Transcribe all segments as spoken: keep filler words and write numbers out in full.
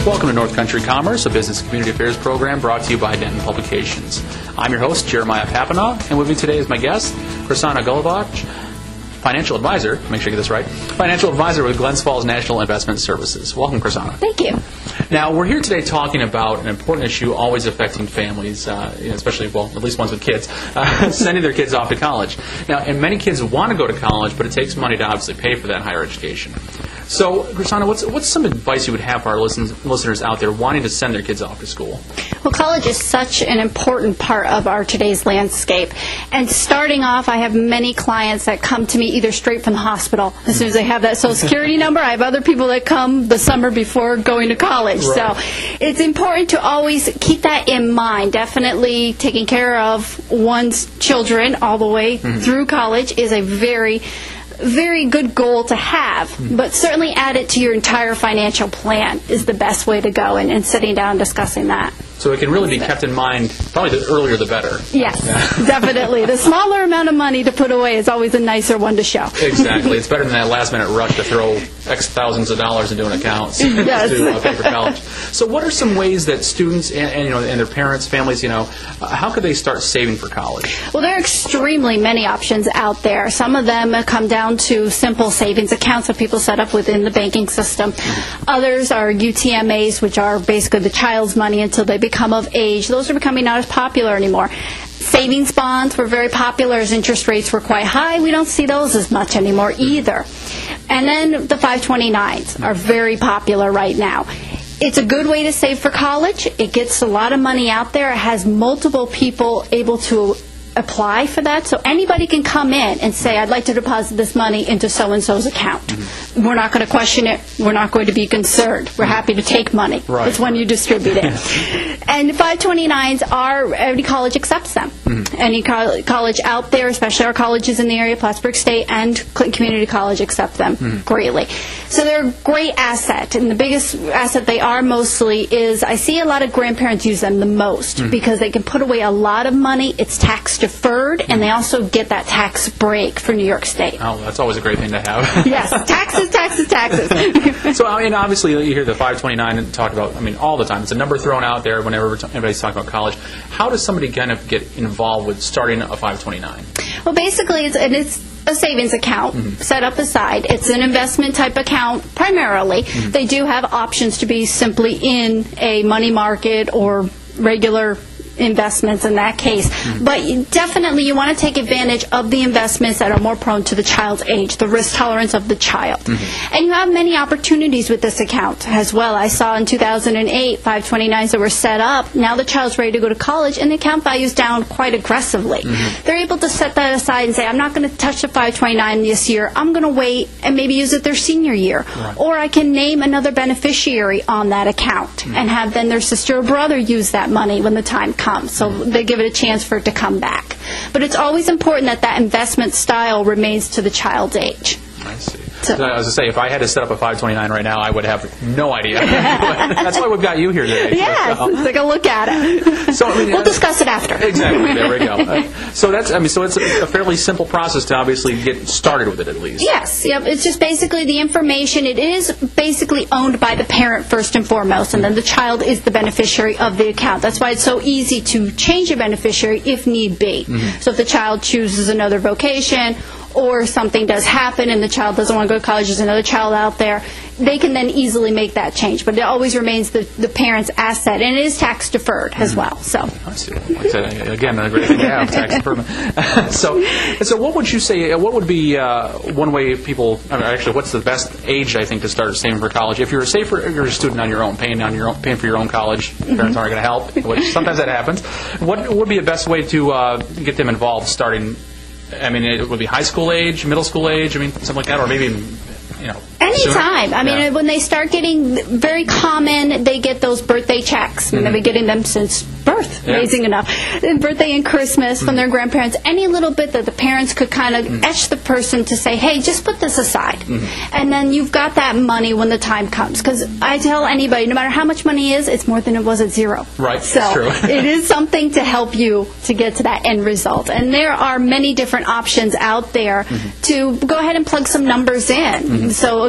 Welcome to North Country Commerce, a business and community affairs program brought to you by Denton Publications. I'm your host, Jeremiah Papanaugh, and with me today is my guest, Krisanna Goluboc, financial advisor, make sure I get this right, financial advisor with Glens Falls National Investment Services. Welcome, Krisanna. Thank you. Now, we're here today talking about an important issue always affecting families, uh, especially, well, at least ones with kids, uh, sending their kids off to college. Now, and many kids want to go to college, but it takes money to obviously pay for that higher education. So, Krisanna, what's, what's some advice you would have for our listen, listeners out there wanting to send their kids off to school? Well, college is such an important part of our today's landscape. And starting off, I have many clients that come to me either straight from the hospital. As soon as they have that Social Security number, I have other people that come the summer before going to college. Right. So it's important to always keep that in mind. Definitely taking care of one's children all the way mm-hmm. through college is a very very good goal to have, but certainly add it to your entire financial plan is the best way to go, and, and sitting down and discussing that. So it can really be kept in mind, probably the earlier the better. Yes, definitely. The smaller amount of money to put away is always a nicer one to show. Exactly. It's better than that last-minute rush to throw X thousands of dollars into an account yes. to uh, pay for college. So what are some ways that students and, and, you know, and their parents, families, you know, uh, how could they start saving for college? Well, there are extremely many options out there. Some of them come down to simple savings accounts that people set up within the banking system. Mm-hmm. Others are U T M As, which are basically the child's money until they become of age. Those are becoming not as popular anymore. Savings bonds were very popular as interest rates were quite high. We don't see those as much anymore either. And then the five twenty-nines are very popular right now. It's a good way to save for college. It gets a lot of money out there. It has multiple people able to apply for that, so anybody can come in and say, I'd like to deposit this money into so-and-so's account. Mm-hmm. We're not going to question it. We're not going to be concerned. We're happy to take money. Right. It's when you distribute it. And five twenty-nines are, every college accepts them. Mm-hmm. Any co- college out there, especially our colleges in the area, Plattsburgh State and Clinton Community College, accept them mm-hmm. greatly. So they're a great asset, and the biggest asset they are mostly is, I see a lot of grandparents use them the most mm-hmm. because they can put away a lot of money. It's tax deferred, and they also get that tax break for New York State. Oh, that's always a great thing to have. Yes, taxes, taxes, taxes. So, I mean, obviously, you hear the five twenty-nine talked about, I mean, all the time. It's a number thrown out there whenever anybody's talking about college. How does somebody kind of get involved with starting a five twenty-nine? Well, basically, it's, it's a savings account mm-hmm. set up aside. It's an investment type account primarily. Mm-hmm. They do have options to be simply in a money market or regular investments in that case. Mm-hmm. But you, definitely you want to take advantage of the investments that are more prone to the child's age, the risk tolerance of the child. Mm-hmm. And you have many opportunities with this account as well. I saw in two thousand eight five twenty-nines that were set up. Now the child's ready to go to college and the account value is down quite aggressively. Mm-hmm. They're able to set that aside and say, I'm not going to touch the five twenty-nine this year. I'm going to wait and maybe use it their senior year. Right. Or I can name another beneficiary on that account mm-hmm. and have then their sister or brother use that money when the time comes. So they give it a chance for it to come back. But it's always important that that investment style remains to the child's age. I see. So, I was going to say, if I had to set up a five twenty-nine right now, I would have no idea. That's why we've got you here today. Yes, so, take a look at it. So, I mean, we'll uh, discuss it after. Exactly. There we go. Uh, so that's, I mean, so it's a, a fairly simple process to obviously get started with it at least. Yes. Yep. It's just basically the information. It is basically owned by the parent first and foremost, and then the child is the beneficiary of the account. That's why it's so easy to change a beneficiary if need be. Mm-hmm. So if the child chooses another vocation, or something does happen and the child doesn't want to go to college, there's another child out there, they can then easily make that change. But it always remains the, the parent's asset, and it is tax deferred as well. So, I see. Like I said, again, a great thing to have, tax deferment. so, so what would you say, what would be uh, one way people, I mean, actually, what's the best age, I think, to start saving for college? If you're a, say for, if you're a student on your own, paying, on your own, paying for your own college, parents mm-hmm. aren't going to help, which sometimes that happens. What would be the best way to uh, get them involved starting? I mean, it would be high school age, middle school age, I mean, something like that, or maybe, you know. Anytime. I mean, yeah. when they start getting very common, they get those birthday checks. Mm-hmm. And they've been getting them since birth, yeah. amazing enough. And birthday and Christmas mm-hmm. from their grandparents. Any little bit that the parents could kind of mm-hmm. etch the person to say, hey, just put this aside. Mm-hmm. And then you've got that money when the time comes. Because I tell anybody, no matter how much money is, it's more than it was at zero. Right, so that's true. it is something to help you to get to that end result. And there are many different options out there mm-hmm. to go ahead and plug some numbers in. Mm-hmm. So a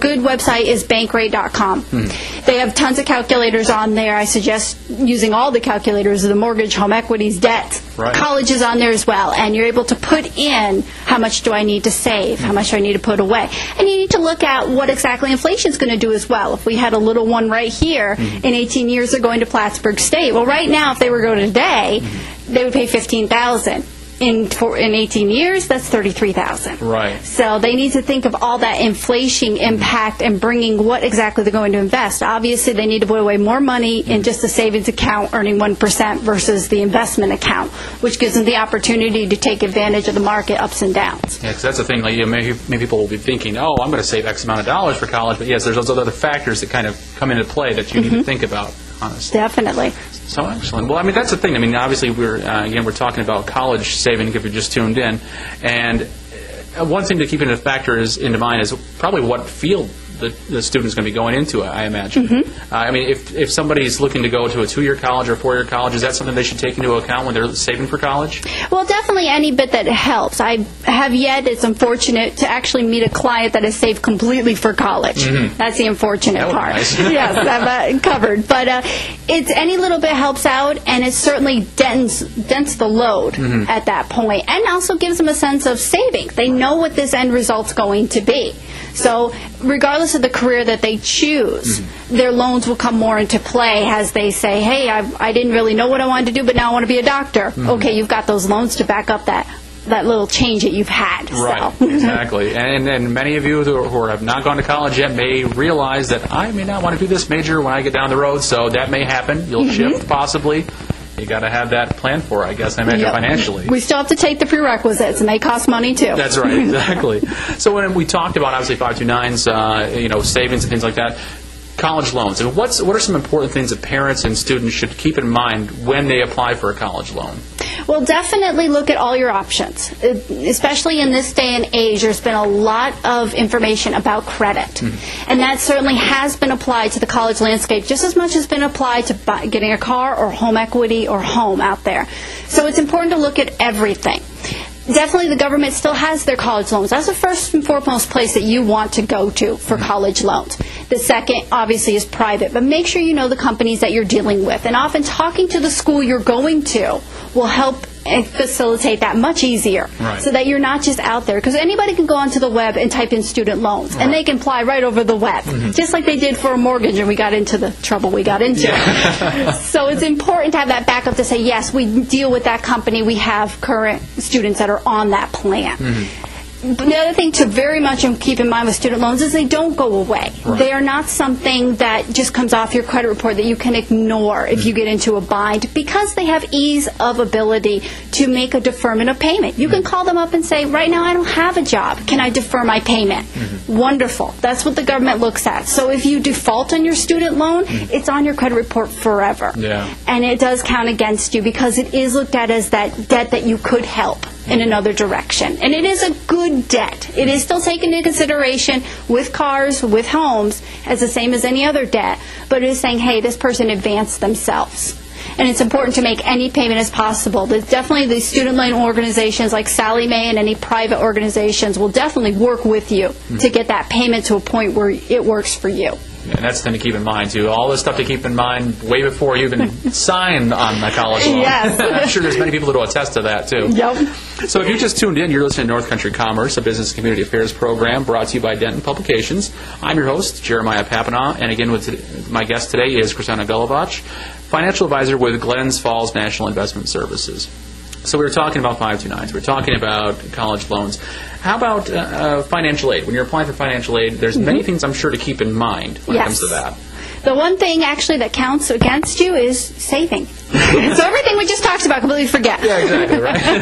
good website is bankrate dot com. Mm. They have tons of calculators on there. I suggest using all the calculators, the mortgage, home equities, debt. Right. College is on there as well, and you're able to put in how much do I need to save, how much do I need to put away. And you need to look at what exactly inflation is going to do as well. If we had a little one right here, mm-hmm. in eighteen years they're going to Plattsburgh State. Well, right now, if they were to go today, mm-hmm. they would pay fifteen thousand dollars. In for, in eighteen years, that's thirty-three thousand dollars. Right. So they need to think of all that inflation impact and bringing what exactly they're going to invest. Obviously, they need to put away more money in just a savings account earning one percent versus the investment account, which gives them the opportunity to take advantage of the market ups and downs. Yeah, because that's the thing. Like, you know, maybe, maybe people will be thinking, oh, I'm going to save X amount of dollars for college. But, yes, there's those other factors that kind of come into play that you mm-hmm. need to think about, honestly. Definitely. So excellent. Well, I mean, that's the thing. I mean, obviously, we're uh, again, we're talking about college saving if you just tuned in. And uh, one thing to keep into factor is into mind is probably what field the, the student is going to be going into, I imagine. Mm-hmm. uh, I mean, if, if somebody's looking to go to a two-year college or four-year college, is that something they should take into account when they're saving for college? Well, definitely any bit that helps. I have yet, it's unfortunate, to actually meet a client that has saved completely for college. Mm-hmm. That's the unfortunate that would part. be nice. Yes, I'm uh, covered. But uh, it's any little bit helps out, and it certainly dents, dents the load mm-hmm. at that point, and also gives them a sense of saving. They know what this end result's going to be. So regardless of the career that they choose, mm-hmm. their loans will come more into play as they say, hey, I've, I didn't really know what I wanted to do, but now I want to be a doctor. Mm-hmm. Okay, you've got those loans to back up that that little change that you've had. Right, so. Exactly. And, and many of you who, who have not gone to college yet may realize that I may not want to do this major when I get down the road, so that may happen. You'll mm-hmm. shift, possibly. You got to have that planned for, I guess, I imagine, yep. financially. We still have to take the prerequisites, and they cost money, too. That's right, exactly. So when we talked about, obviously, five two nines, uh, you know, savings and things like that, college loans, and what's what are some important things that parents and students should keep in mind when they apply for a college loan? Well, definitely look at all your options. Especially in this day and age, there's been a lot of information about credit. Mm-hmm. And that certainly has been applied to the college landscape just as much as been applied to buy, getting a car or home equity or home out there. So it's important to look at everything. Definitely the government still has their college loans. That's the first and foremost place that you want to go to for college loans. The second, obviously, is private. But make sure you know the companies that you're dealing with. And often talking to the school you're going to will help and facilitate that much easier, right. so that you're not just out there. Because anybody can go onto the web and type in student loans, right. and they can apply right over the web, mm-hmm. just like they did for a mortgage, and we got into the trouble we got into. Yeah. So it's important to have that backup to say, yes, we deal with that company. We have current students that are on that plan. Mm-hmm. But the other thing to very much keep in mind with student loans is they don't go away. Right. They are not something that just comes off your credit report that you can ignore if you get into a bind, because they have ease of ability to make a deferment of payment. You can call them up and say, right now I don't have a job. Can I defer my payment? Mm-hmm. Wonderful. That's what the government looks at. So if you default on your student loan, mm-hmm. it's on your credit report forever. Yeah. And it does count against you because it is looked at as that debt that you could help in another direction. And it is a good debt. It is still taken into consideration with cars, with homes, as the same as any other debt, but it is saying, hey, this person advanced themselves. And it's important to make any payment as possible. There's definitely the student loan organizations like Sallie Mae and any private organizations will definitely work with you mm-hmm. to get that payment to a point where it works for you. And that's the thing to keep in mind, too. All this stuff to keep in mind way before you even sign on a college loan. Yes. I'm sure there's many people that will attest to that, too. Yep. So if you just tuned in, you're listening to North Country Commerce, a business and community affairs program brought to you by Denton Publications. I'm your host, Jeremiah Papanaugh, and again, with my guest today is Christina Goluboc, financial advisor with Glens Falls National Investment Services. So we were talking about five two nines. We were talking about college loans. How about uh, uh, financial aid? When you're applying for financial aid, there's mm-hmm. many things I'm sure to keep in mind when yes. it comes to that. The one thing actually that counts against you is saving. So everything we just talked about, completely forget. Yeah, exactly,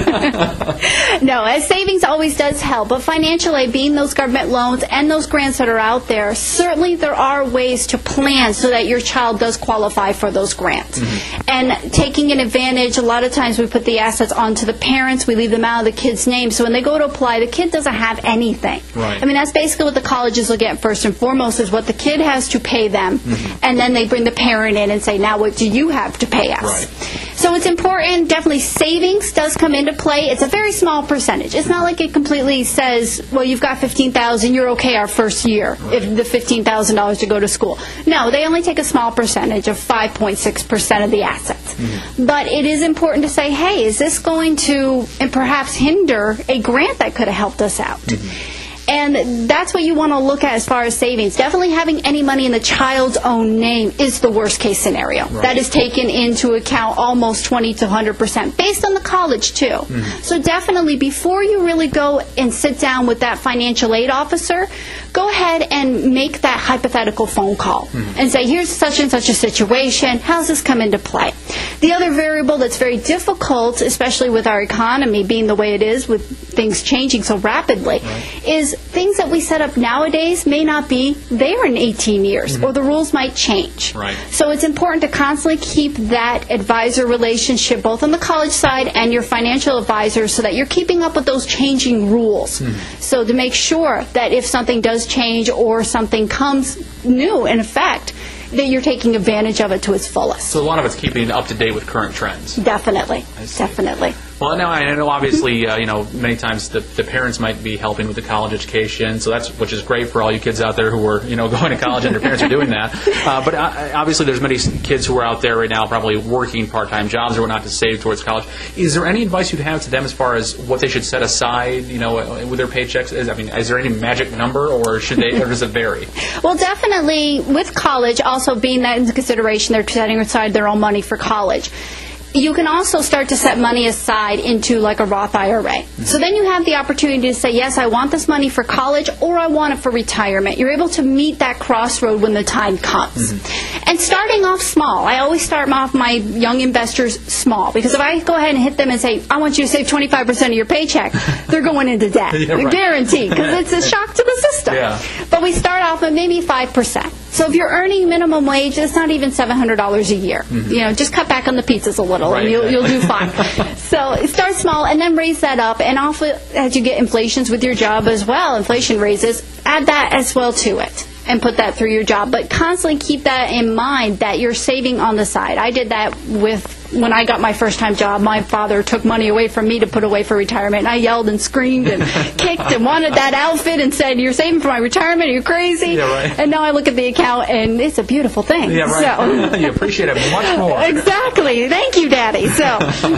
right? No, as savings always does help, but financial aid, being those government loans and those grants that are out there, certainly there are ways to plan so that your child does qualify for those grants. Mm-hmm. And taking an advantage, a lot of times we put the assets onto the parents, we leave them out of the kid's name, so when they go to apply, the kid doesn't have anything. Right. I mean, that's basically what the colleges look at first and foremost, is what the kid has to pay them, mm-hmm. and then they bring the parent in and say, now what do you have to pay us? Right. So it's important, definitely savings does come into play. It's a very small percentage. It's not like it completely says, well, you've got fifteen thousand dollars, you're okay our first year, right, if the fifteen thousand dollars to go to school. No, they only take a small percentage of five point six percent of the assets. Mm-hmm. But it is important to say, hey, is this going to and perhaps hinder a grant that could have helped us out? Mm-hmm. And that's what you want to look at as far as savings. Definitely having any money in the child's own name is the worst case scenario. Right. That is taken into account almost twenty to one hundred percent based on the college too. Mm-hmm. So definitely before you really go and sit down with that financial aid officer, go ahead and make that hypothetical phone call mm-hmm. and say, here's such and such a situation. How's this come into play? The other variable that's very difficult, especially with our economy being the way it is, with things changing so rapidly, right, is things that we set up nowadays may not be there in eighteen years, mm-hmm. or the rules might change. Right. So it's important to constantly keep that advisor relationship both on the college side and your financial advisor so that you're keeping up with those changing rules. Mm-hmm. So to make sure that if something does change or something comes new in effect, that you're taking advantage of it to its fullest. So a lot of it's keeping up to date with current trends. Definitely. Definitely. Well, now I know obviously, uh, you know, many times the, the parents might be helping with the college education, so that's which is great for all you kids out there who are, you know, going to college and their parents are doing that. Uh, but uh, obviously, there's many kids who are out there right now probably working part-time jobs or whatnot to save towards college. Is there any advice you'd have to them as far as what they should set aside, you know, with their paychecks? Is, I mean, is there any magic number, or should they, or does it vary? Well, definitely with college, also being that into consideration, they're setting aside their own money for college. You can also start to set money aside into like a Roth I R A. Mm-hmm. So then you have the opportunity to say, yes, I want this money for college or I want it for retirement. You're able to meet that crossroad when the time comes. Mm-hmm. And starting off small. I always start off my young investors small, because if I go ahead and hit them and say, I want you to save twenty-five percent of your paycheck, they're going into debt. Yeah, right. Guaranteed, because it's a shock to the system. Yeah. But we start off at maybe five percent. So if you're earning minimum wage, it's not even seven hundred dollars a year. Mm-hmm. You know, just cut back on the pizzas a little, right, and you'll, you'll do fine. So start small and then raise that up. And also, as you get inflations with your job as well, inflation raises, add that as well to it and put that through your job. But constantly keep that in mind that you're saving on the side. I did that with when I got my first time job. My father took money away from me to put away for retirement. And I yelled and screamed and kicked and wanted that outfit and said, you're saving for my retirement? Are you crazy? Yeah, right. And now I look at the account and it's a beautiful thing. Yeah, right. So. You appreciate it much more. Exactly. Thank you, Daddy. So,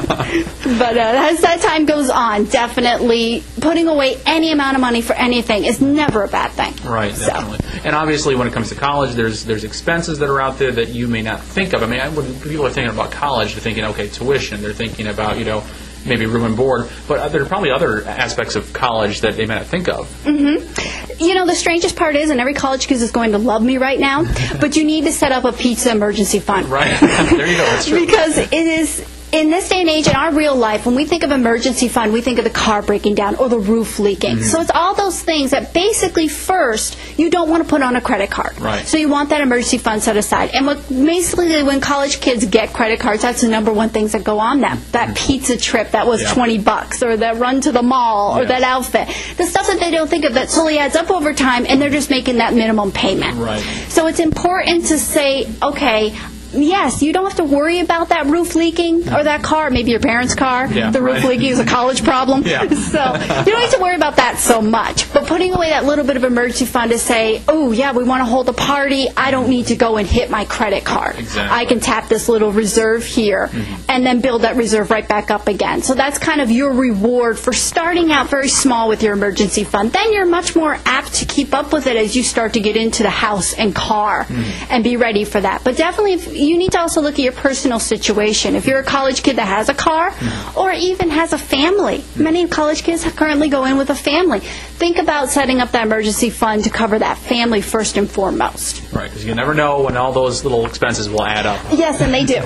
but uh, as that time goes on, definitely putting away any amount of money for anything is never a bad thing. Right, so. Definitely. And obviously when it comes to college, there's there's expenses that are out there that you may not think of. I mean, I, when people are thinking about college, they're thinking, okay, tuition. They're thinking about, you know, maybe room and board. But there are probably other aspects of college that they may not think of. Mm-hmm. You know, the strangest part is, and every college kid is going to love me right now, but you need to set up a pizza emergency fund. Right. There you go. That's true. Because it is... In this day and age, in our real life, when we think of emergency fund, we think of the car breaking down or the roof leaking. Mm-hmm. So it's all those things that basically first you don't want to put on a credit card. Right. So you want that emergency fund set aside. And what, basically when college kids get credit cards, that's the number one things that go on them. That mm-hmm. pizza trip that was yeah. twenty bucks, or that run to the mall, or yes. that outfit. The stuff that they don't think of that slowly adds up over time, and they're just making that minimum payment. Right. So it's important to say, okay, yes, you don't have to worry about that roof leaking or that car, maybe your parents' car. Yeah, the roof right. leaking is a college problem. Yeah. So you don't have to worry about that so much. But putting away that little bit of emergency fund to say, oh, yeah, we want to hold a party. I don't need to go and hit my credit card. Exactly. I can tap this little reserve here mm-hmm. and then build that reserve right back up again. So that's kind of your reward for starting out very small with your emergency fund. Then you're much more apt to keep up with it as you start to get into the house and car mm-hmm. and be ready for that. But definitely, if you need to also look at your personal situation. If you're a college kid that has a car mm-hmm. or even has a family, mm-hmm. many college kids currently go in with a family. Think about setting up that emergency fund to cover that family first and foremost. Right, because you never know when all those little expenses will add up. Yes, and they do.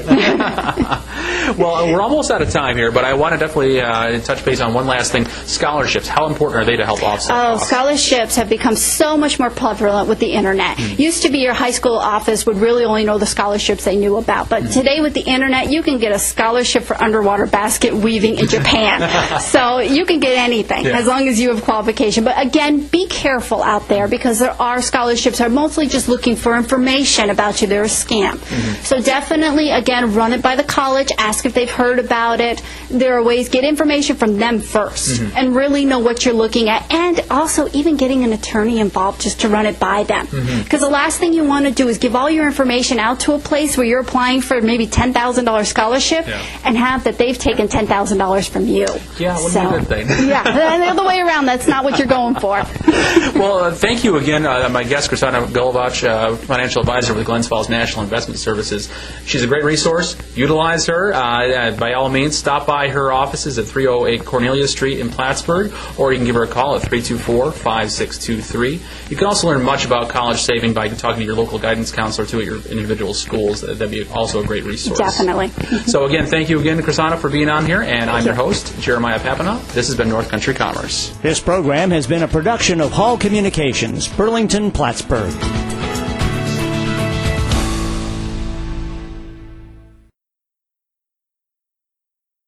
Well, we're almost out of time here, but I want to definitely uh, touch base on one last thing. Scholarships, how important are they to help offset Oh, costs? Scholarships have become so much more prevalent with the Internet. Mm-hmm. Used to be your high school office would really only know the scholarships they knew about. But today with the internet, you can get a scholarship for underwater basket weaving in Japan. So you can get anything Yeah. as long as you have qualification. But again, be careful out there because there are scholarships that are mostly just looking for information about you. They're a scam. Mm-hmm. So definitely, again, run it by the college. Ask if they've heard about it. There are ways, get information from them first Mm-hmm. and really know what you're looking at. And also even getting an attorney involved just to run it by them. Because Mm-hmm. the last thing you want to do is give all your information out to a place where you're applying for maybe ten thousand dollars scholarship Yeah. and have that they've taken ten thousand dollars from you. Yeah, it wouldn't So, be a good thing. yeah, the other way around, that's not what you're going for. Well, uh, thank you again, uh, my guest, Christina Golovach, uh, financial advisor with Glens Falls National Investment Services. She's a great resource. Utilize her. Uh, uh, by all means, stop by her offices at three oh eight Cornelia Street in Plattsburgh, or you can give her a call at three two four, five six two three. You can also learn much about college saving by talking to your local guidance counselor, too, at your individual schools. That'd be also a great resource. Definitely. So, again, thank you again, Christina, for being on here, and I'm your host, Jeremiah Papanoff. This has been North Country Commerce. This program has been a production of Hall Communications, Burlington, Plattsburgh.